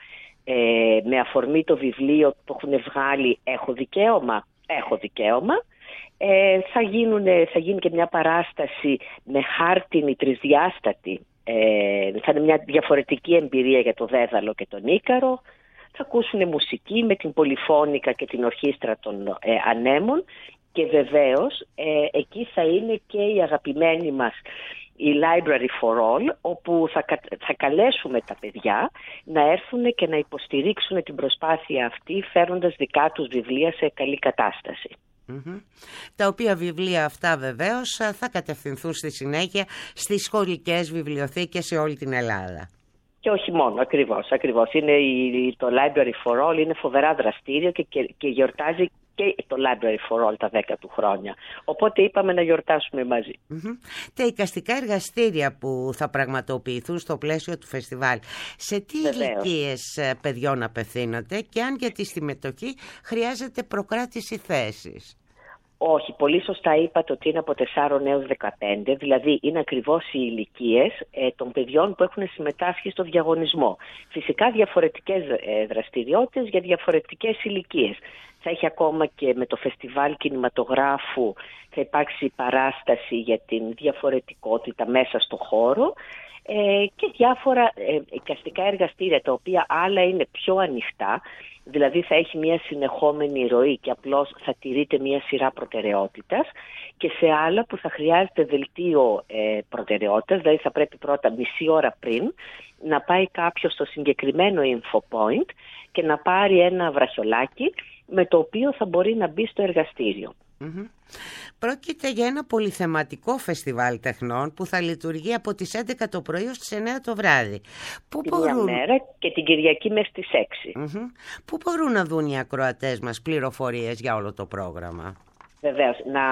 ε, με αφορμή το βιβλίο που έχουν βγάλει «Έχω δικαίωμα, έχω δικαίωμα». Ε, θα, γίνουν, θα γίνει και μια παράσταση με χάρτινη τρισδιάστατη. Ε, θα είναι μια διαφορετική εμπειρία για το Δέδαλο και τον Ίκαρο. Θα ακούσουν μουσική με την Πολυφώνικα και την Ορχήστρα των ε, Ανέμων, και βεβαίως ε, εκεί θα είναι και η αγαπημένη μας η Library for All, όπου θα, θα καλέσουμε τα παιδιά να έρθουν και να υποστηρίξουν την προσπάθεια αυτή, φέρνοντας δικά τους βιβλία σε καλή κατάσταση. Mm-hmm. Τα οποία βιβλία αυτά βεβαίως θα κατευθυνθούν στη συνέχεια στις σχολικές βιβλιοθήκες σε όλη την Ελλάδα. Και όχι μόνο, ακριβώς, ακριβώς. Είναι η, το Library for All είναι φοβερά δραστήριο και, και, και γιορτάζει και το Library for All τα δέκα του χρόνια. Οπότε είπαμε να γιορτάσουμε μαζί. Mm-hmm. Τα εικαστικά εργαστήρια που θα πραγματοποιηθούν στο πλαίσιο του φεστιβάλ, σε τι ηλικίες παιδιών απευθύνονται, και αν για τη συμμετοχή χρειάζεται προκράτηση θέσης? Όχι, πολύ σωστά είπατε ότι είναι από τεσσάρων έως δεκαπέντε, δηλαδή είναι ακριβώς οι ηλικίες ε, των παιδιών που έχουν συμμετάσχει στο διαγωνισμό. Φυσικά διαφορετικές ε, δραστηριότητες για διαφορετικές ηλικίες. Θα έχει ακόμα και με το φεστιβάλ κινηματογράφου, θα υπάρξει παράσταση για την διαφορετικότητα μέσα στο χώρο ε, και διάφορα ε, εικαστικά εργαστήρια, τα οποία άλλα είναι πιο ανοιχτά, δηλαδή θα έχει μια συνεχόμενη ροή και απλώς θα τηρείται μια σειρά προτεραιότητας, και σε άλλα που θα χρειάζεται δελτίο ε, προτεραιότητας, δηλαδή θα πρέπει πρώτα μισή ώρα πριν να πάει κάποιος στο συγκεκριμένο info point και να πάρει ένα βραχιολάκι με το οποίο θα μπορεί να μπει στο εργαστήριο. Mm-hmm. Πρόκειται για ένα πολυθεματικό φεστιβάλ τεχνών που θα λειτουργεί από τις έντεκα το πρωί ως τις εννέα το βράδυ. Πού Την μπορούν... μια μέρα και την Κυριακή μέχρι τις έξι. Mm-hmm. Πού μπορούν να δουν οι ακροατές μας πληροφορίες για όλο το πρόγραμμα? Βεβαίως, να,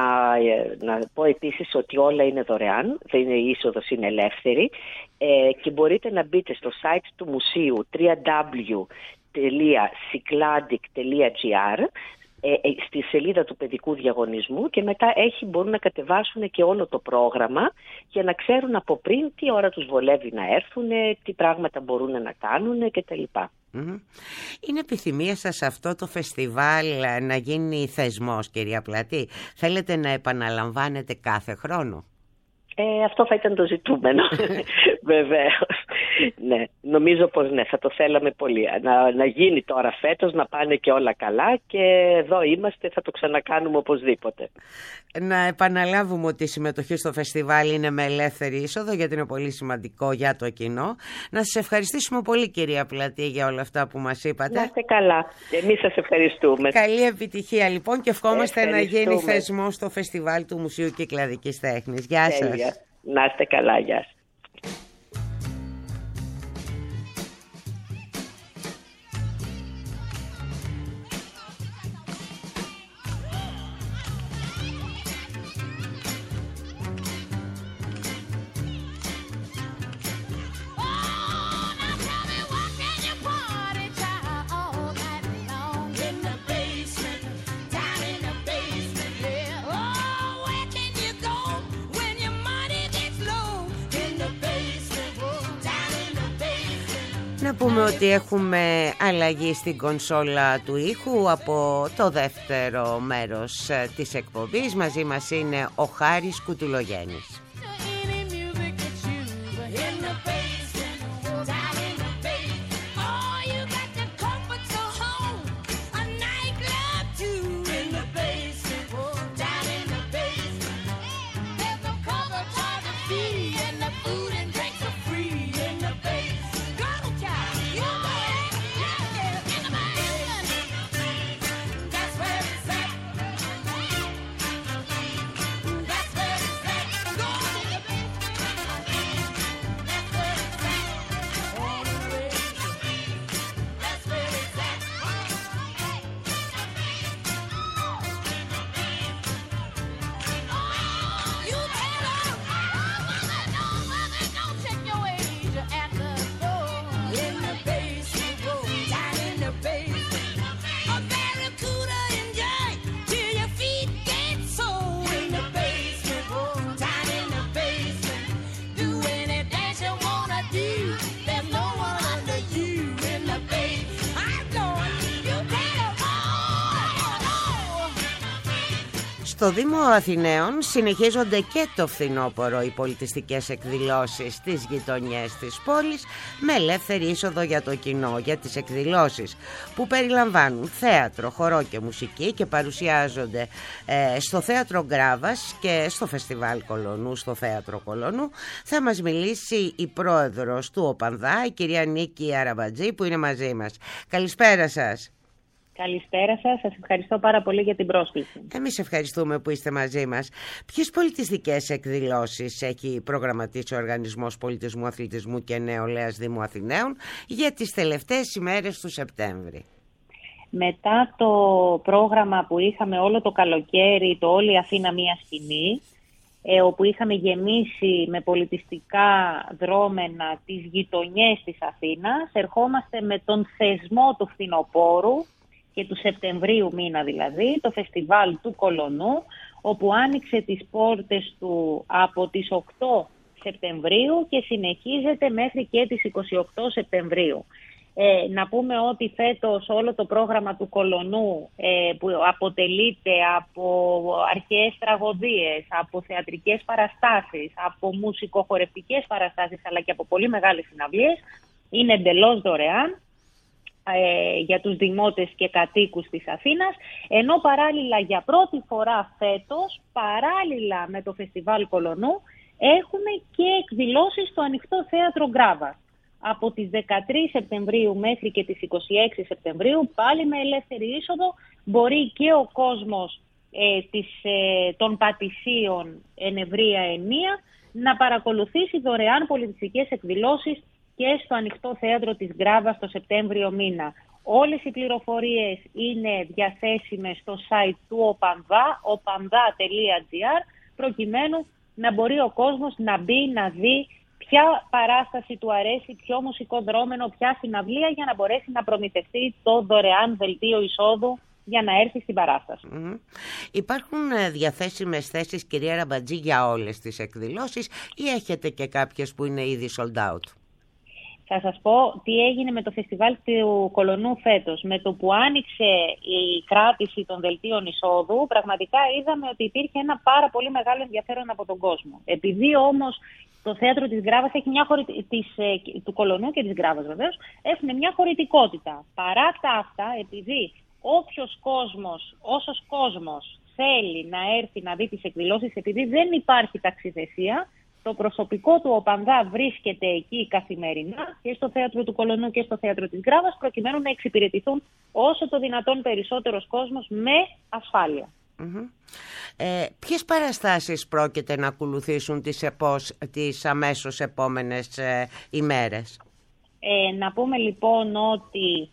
να πω επίσης ότι όλα είναι δωρεάν, δεν είναι, η είσοδος είναι ελεύθερη ε, και μπορείτε να μπείτε στο site του μουσείου double-u double-u double-u τελεία cycladic τελεία gr, ε, ε, στη σελίδα του παιδικού διαγωνισμού και μετά έχει, μπορούν να κατεβάσουν και όλο το πρόγραμμα για να ξέρουν από πριν τι ώρα τους βολεύει να έρθουν, τι πράγματα μπορούν να κάνουν κτλ. Mm-hmm. Είναι επιθυμία σας αυτό το φεστιβάλ να γίνει θεσμός, κυρία Πλατή? Θέλετε να επαναλαμβάνετε κάθε χρόνο? Ε, αυτό θα ήταν το ζητούμενο, βεβαίως. Ναι, νομίζω πως ναι, θα το θέλαμε πολύ. Να, να γίνει τώρα φέτος, να πάνε και όλα καλά και εδώ είμαστε, θα το ξανακάνουμε οπωσδήποτε. Να επαναλάβουμε ότι η συμμετοχή στο φεστιβάλ είναι με ελεύθερη είσοδο, γιατί είναι πολύ σημαντικό για το κοινό. Να σας ευχαριστήσουμε πολύ, κυρία Πλατή, για όλα αυτά που μας είπατε. Να είστε καλά. Εμείς σας ευχαριστούμε. Καλή επιτυχία λοιπόν και ευχόμαστε να γίνει θεσμό στο φεστιβάλ του Μουσείου Κυκλαδικής Τέχνης. Γεια σας. Να είστε καλά, γεια σας. Να πούμε ότι έχουμε αλλαγή στην κονσόλα του ήχου από το δεύτερο μέρος της εκπομπής. Μαζί μας είναι ο Χάρης Κουτουλογέννης. Στο Δήμο Αθηναίων συνεχίζονται και το φθινόπωρο οι πολιτιστικές εκδηλώσεις στις γειτονιές της πόλης με ελεύθερη είσοδο για το κοινό, για τις εκδηλώσεις που περιλαμβάνουν θέατρο, χορό και μουσική και παρουσιάζονται ε, στο Θέατρο Γκράβας και στο Φεστιβάλ Κολονού, στο Θέατρο Κολονού. Θα μας μιλήσει η πρόεδρος του ΟΠΑΝΔΑ, η κυρία Νίκη Αραμπατζή, που είναι μαζί μας. Καλησπέρα σας. Καλησπέρα σας, σας ευχαριστώ πάρα πολύ για την πρόσκληση. Εμείς ευχαριστούμε που είστε μαζί μας. Ποιες πολιτιστικές εκδηλώσεις έχει προγραμματίσει ο Οργανισμός Πολιτισμού, Αθλητισμού και Νεολαίας Δήμου Αθηναίων για τις τελευταίες ημέρες του Σεπτέμβρη? Μετά το πρόγραμμα που είχαμε όλο το καλοκαίρι, το Όλη Αθήνα μία σκηνή, ε, όπου είχαμε γεμίσει με πολιτιστικά δρόμενα τις γειτονιές της Αθήνας, ερχόμαστε με τον θεσμό του φθινοπόρου και του Σεπτεμβρίου μήνα δηλαδή, το φεστιβάλ του Κολονού, όπου άνοιξε τις πόρτες του από τις οκτώ Σεπτεμβρίου και συνεχίζεται μέχρι και τις είκοσι οκτώ Σεπτεμβρίου. Ε, να πούμε ότι φέτος όλο το πρόγραμμα του Κολονού ε, που αποτελείται από αρχαίες τραγωδίες, από θεατρικές παραστάσεις, από μουσικοχορευτικές παραστάσεις αλλά και από πολύ μεγάλες συναυλίες, είναι εντελώς δωρεάν ε, για τους δημότες και κατοίκους της Αθήνας, ενώ παράλληλα για πρώτη φορά φέτος, παράλληλα με το Φεστιβάλ Κολονού, έχουμε και εκδηλώσεις στο Ανοιχτό Θέατρο Γκράβας. Από τις δεκατρείς Σεπτεμβρίου μέχρι και τις είκοσι έξι Σεπτεμβρίου, πάλι με ελεύθερη είσοδο, μπορεί και ο κόσμος ε, της, ε, των πατησίων εν ευρεία ενία να παρακολουθήσει δωρεάν πολιτιστικές εκδηλώσεις και στο Ανοιχτό Θέατρο της Γκράβας το Σεπτέμβριο μήνα. Όλες οι πληροφορίες είναι διαθέσιμες στο site του ΟΠΑΝΔΑ, οπανδα τελεία τζι άρ, προκειμένου να μπορεί ο κόσμος να μπει, να δει ποια παράσταση του αρέσει, ποιο μουσικό δρόμενο, ποια συναυλία, για να μπορέσει να προμηθευτεί το δωρεάν δελτίο εισόδου για να έρθει στην παράσταση. Mm. Υπάρχουν ε, διαθέσιμες θέσεις, κυρία Ραμπατζή, για όλες τις εκδηλώσεις ή έχετε και κάποιες που είναι ήδη sold out? Θα σας πω τι έγινε με το φεστιβάλ του Κολονού φέτος. Με το που άνοιξε η κράτηση των δελτίων εισόδου, πραγματικά είδαμε ότι υπήρχε ένα πάρα πολύ μεγάλο ενδιαφέρον από τον κόσμο. Επειδή όμως το θέατρο της Γκράβας έχει μια χωρι... της, του Κολονού και της Γκράβας βεβαίως, έχουν μια χωρητικότητα. Παρά τα αυτά, επειδή όποιος κόσμος, όσος κόσμος θέλει να έρθει να δει τις εκδηλώσεις, επειδή δεν υπάρχει ταξιδεσία, το προσωπικό του Οπανδά βρίσκεται εκεί καθημερινά και στο θέατρο του Κολονού και στο θέατρο της Γκράβας, προκειμένου να εξυπηρετηθούν όσο το δυνατόν περισσότερος κόσμος με ασφάλεια. Mm-hmm. Ε, ποιες παραστάσεις πρόκειται να ακολουθήσουν τις, επός, τις αμέσως επόμενες ε, ημέρες? Ε, να πούμε λοιπόν ότι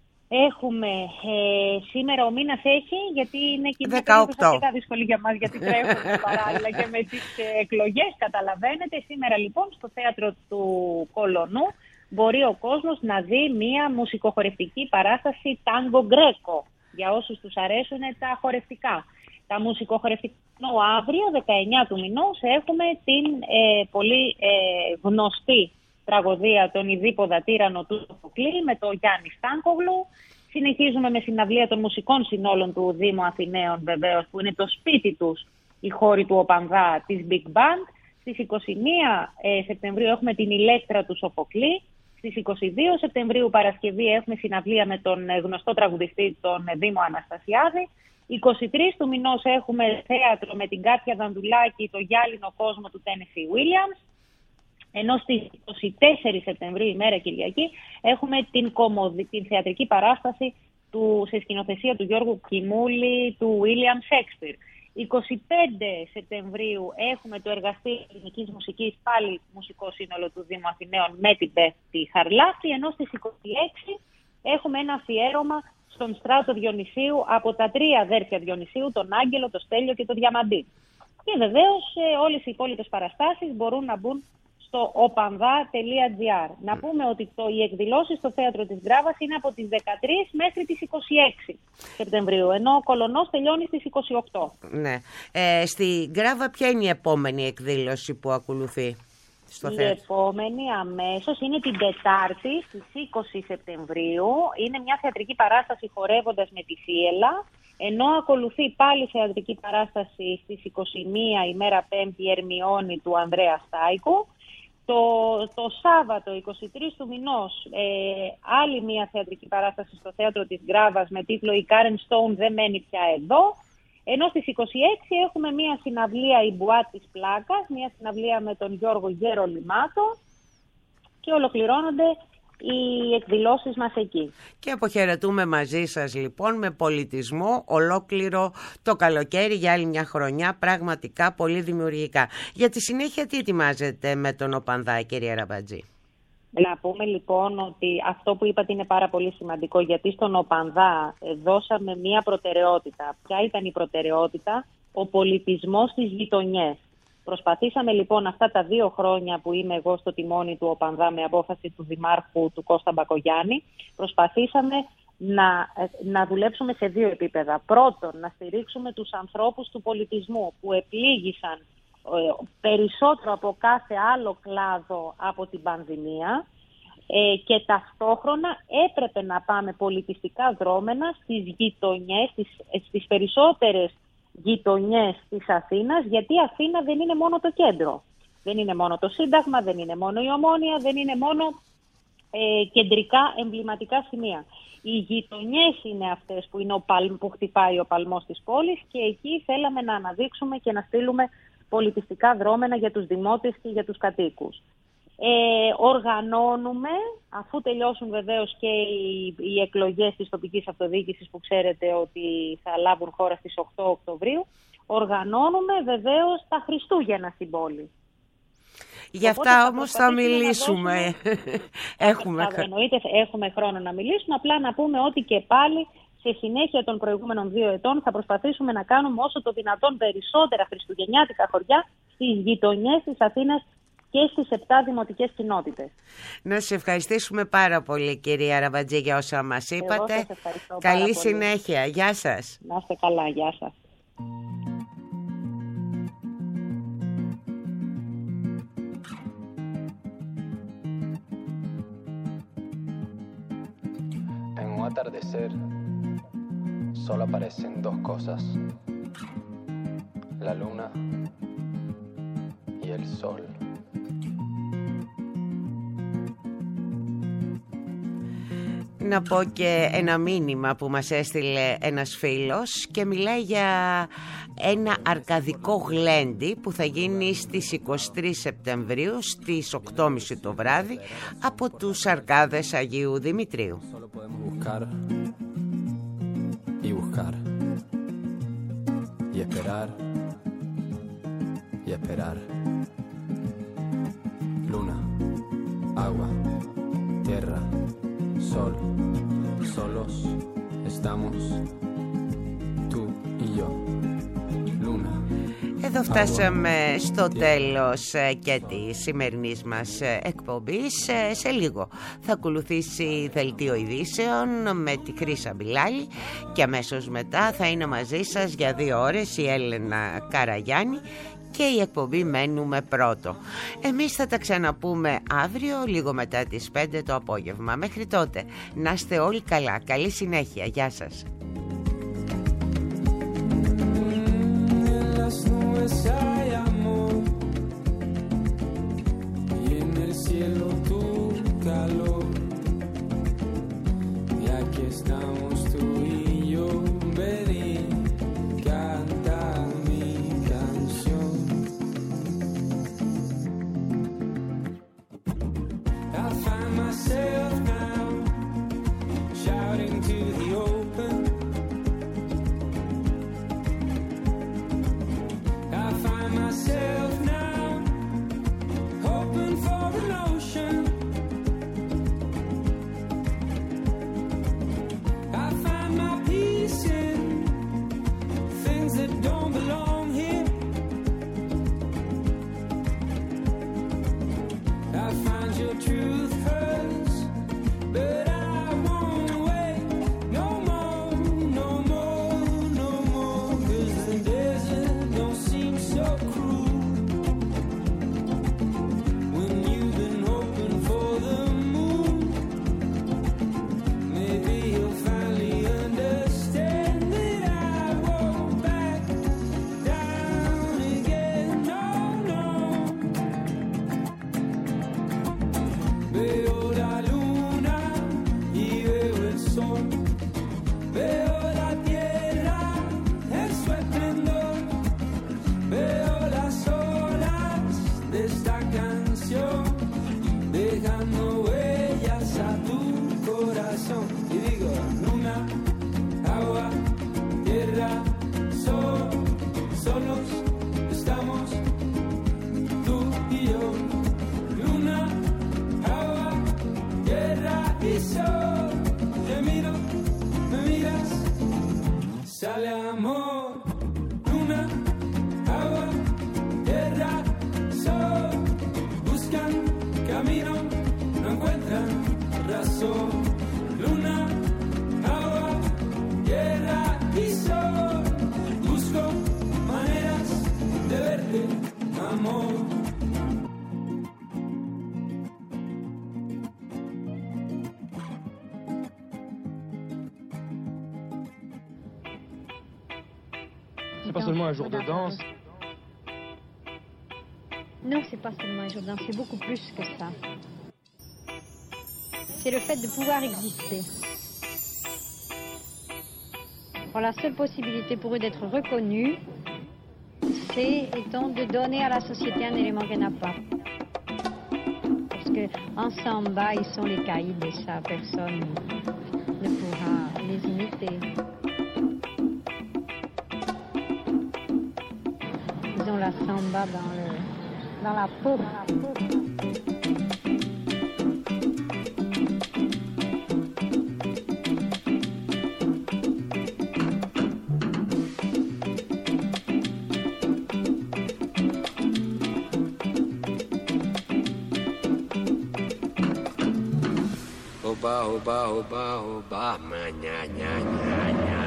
έχουμε ε, σήμερα ο μήνας έχει, γιατί είναι και μια περίοδος αρκετά δύσκολη για μας, γιατί τρέχουμε παράλληλα και με τις ε, εκλογές, καταλαβαίνετε. Σήμερα λοιπόν στο θέατρο του Κολονού μπορεί ο κόσμος να δει μια μουσικοχορευτική παράσταση τάγκο γκρέκο, για όσους τους αρέσουν τα χορευτικά. Τα μουσικοχορευτικά, αύριο δεκαεννιά του μηνός έχουμε την ε, πολύ ε, γνωστή τραγωδία «Τον Ιδίποδα Τύραννο» του Σοφοκλή με το Γιάννη Στάνκογλου. Συνεχίζουμε με συναυλία των μουσικών συνόλων του Δήμου Αθηναίων, βεβαίως, που είναι το σπίτι τους, η χώρη του Οπανδά της Big Band. Στις είκοσι μία ε, Σεπτεμβρίου έχουμε την Ηλέκτρα του Σοφοκλή. Στις είκοσι δύο Σεπτεμβρίου Παρασκευή έχουμε συναυλία με τον γνωστό τραγουδιστή τον Δήμο Αναστασιάδη. είκοσι τρεις του μηνός έχουμε θέατρο με την Κάτια Δανδουλάκη, το γυάλινο κόσμο του Τένεσι Williams. Ενώ στις είκοσι τέσσερις Σεπτεμβρίου, ημέρα Κυριακή, έχουμε την, κομμωδη, την θεατρική παράσταση του, σε σκηνοθεσία του Γιώργου Κιμούλη του William Shakespeare. είκοσι πέντε Σεπτεμβρίου έχουμε το εργαστήριο ελληνικής μουσικής, πάλι μουσικό σύνολο του Δήμου Αθηναίων με την Πέφτη Χαρλάφη, ενώ στις είκοσι έξι έχουμε ένα αφιέρωμα στον Στράτο Διονυσίου από τα τρία αδέρφια Διονυσίου, τον Άγγελο, τον Στέλιο και τον Διαμαντή. Και βεβαίως όλες οι υπόλοιπες παραστάσεις μπορούν να μπουν στο οπανδά τελεία τζι άρ. Να πούμε ότι το, οι εκδηλώσεις στο θέατρο της Γκράβας είναι από τις δεκατρείς μέχρι τις είκοσι έξι Σεπτεμβρίου, ενώ ο Κολονός τελειώνει στις είκοσι οκτώ. Ναι. Ε, στη Γκράβα ποια είναι η επόμενη εκδήλωση που ακολουθεί στο η θέατρο? επόμενη αμέσως είναι την Τετάρτη στις είκοσι Σεπτεμβρίου. Είναι μια θεατρική παράσταση χορεύοντας με τη Θίελα, ενώ ακολουθεί πάλι θεατρική παράσταση στις είκοσι μία ημέρα Πέμπτη Ερμιόνη του Ανδρέα Στάικου. Το, το Σάββατο είκοσι τρεις του μηνός ε, άλλη μια θεατρική παράσταση στο θέατρο της Γκράβας με τίτλο «Η Κάρεν Στόουν δεν μένει πια εδώ». Ενώ στις είκοσι έξι έχουμε μια συναυλία «Η Μπουάτ της Πλάκας», μια συναυλία με τον Γιώργο Γερολιμάτο και ολοκληρώνονται οι εκδηλώσεις μας εκεί. Και αποχαιρετούμε μαζί σας λοιπόν με πολιτισμό ολόκληρο το καλοκαίρι για άλλη μια χρονιά, πραγματικά πολύ δημιουργικά. Για τη συνέχεια τι ετοιμάζετε με τον Οπανδά, κυρία Ραμπατζή? Να πούμε λοιπόν ότι αυτό που είπατε είναι πάρα πολύ σημαντικό, γιατί στον Οπανδά δώσαμε μία προτεραιότητα. Ποια ήταν η προτεραιότητα? Ο πολιτισμός στις γειτονιές. Προσπαθήσαμε λοιπόν αυτά τα δύο χρόνια που είμαι εγώ στο τιμόνι του Οπανδά με απόφαση του Δημάρχου του Κώστα Μπακογιάννη, προσπαθήσαμε να, να δουλέψουμε σε δύο επίπεδα. Πρώτον, να στηρίξουμε τους ανθρώπους του πολιτισμού που επλήγησαν ε, περισσότερο από κάθε άλλο κλάδο από την πανδημία ε, και ταυτόχρονα έπρεπε να πάμε πολιτιστικά δρόμενα στις γειτονιές, στις, στις περισσότερες γειτονιές της Αθήνας, γιατί η Αθήνα δεν είναι μόνο το κέντρο. Δεν είναι μόνο το Σύνταγμα, δεν είναι μόνο η Ομόνια, δεν είναι μόνο ε, κεντρικά εμβληματικά σημεία. Οι γειτονιές είναι αυτές που, είναι ο παλ, που χτυπάει ο παλμός της πόλης και εκεί θέλαμε να αναδείξουμε και να στείλουμε πολιτιστικά δρόμενα για τους δημότες και για τους κατοίκους. Ε, οργανώνουμε, αφού τελειώσουν βεβαίως και οι, οι εκλογές της τοπικής αυτοδιοίκησης που ξέρετε ότι θα λάβουν χώρα στις οκτώ Οκτωβρίου, οργανώνουμε βεβαίως τα Χριστούγεννα στην πόλη. Γι' αυτά όμως θα μιλήσουμε. έχουμε... Θα, εννοείται έχουμε χρόνο να μιλήσουμε, απλά να πούμε ότι και πάλι σε συνέχεια των προηγούμενων δύο ετών θα προσπαθήσουμε να κάνουμε όσο το δυνατόν περισσότερα χριστουγεννιάτικα χωριά στις γειτονιές της Αθήνας και στις επτά δημοτικές κοινότητες. Να σας ευχαριστήσουμε πάρα πολύ, κυρία Ραβατζή, για όσα μας είπατε. Εγώ σας ευχαριστώ Καλή πάρα πολύ. συνέχεια. Γεια σας. Να είστε καλά. Γεια σας. En un atardecer solo aparecen dos cosas, la luna y el sol. Να πω και ένα μήνυμα που μας έστειλε ένας φίλος και μιλάει για ένα αρκαδικό γλέντι που θα γίνει στις είκοσι τρεις Σεπτεμβρίου στις οκτώ και μισή το βράδυ από τους Αρκάδες Αγίου Δημητρίου. Solo podemos buscar y buscar y esperar y esperar. Luna, agua, tierra, sol. Solos estamos tú y yo. Luna. Εδώ φτάσαμε στο τέλος και της σημερινής μας εκπομπής. Σε λίγο θα ακολουθήσει δελτίο ειδήσεων με τη Χρύσα Μπιλάλη και αμέσως μετά θα είναι μαζί σας για δύο ώρες η Έλενα Καραγιάννη και η εκπομπή Μένουμε Πρώτο. Εμείς θα τα ξαναπούμε αύριο λίγο μετά τις πέντε το απόγευμα. Μέχρι τότε να είστε όλοι καλά. Καλή συνέχεια. Γεια σας. Las nubes hay amor y en el cielo tu calor. Y aquí estamos tú y yo, vení, canta mi canción. I find myself now shouting to the open. I find myself now hoping for an ocean. I find my peace in things that don't belong here. I find your truth hurts, but I won't wait no more, no more, no more, 'cause the desert don't seem so cruel when you've been hoping for the moon. Maybe you'll finally understand that I won't back down again. No, no. Veo la luna y veo el sol. Veo la tierra en su esplendor. Veo las olas de esta canción dejando huellas a tu corazón. Y digo, luna, agua, tierra, sol, solos estamos tú y yo. Luna, agua, tierra y sol. Te miro, me miras, sale amor. Luna, agua, tierra, sol. Buscan camino, no encuentran razón. Luna, agua, tierra y sol. Busco maneras de verte, amor. C'est pas seulement un jour de danse. Non, c'est pas seulement un jour de danse, c'est beaucoup plus que ça. C'est le fait de pouvoir exister. Bon, la seule possibilité pour eux d'être reconnus, c'est, étant, de donner à la société un élément qu'elle n'a pas. Parce que en samba, ils sont les caïds et ça, personne ne pourra les imiter. Ils ont la samba dans le dans la peau. Dans la peau. Oba, oba, oba, oba, nya, nya, nya, nya.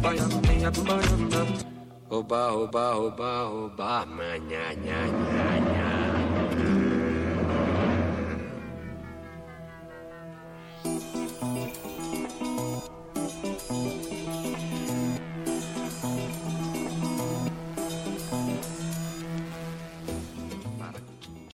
Oba, oba, oba, oba, nya, nya, nya, nya.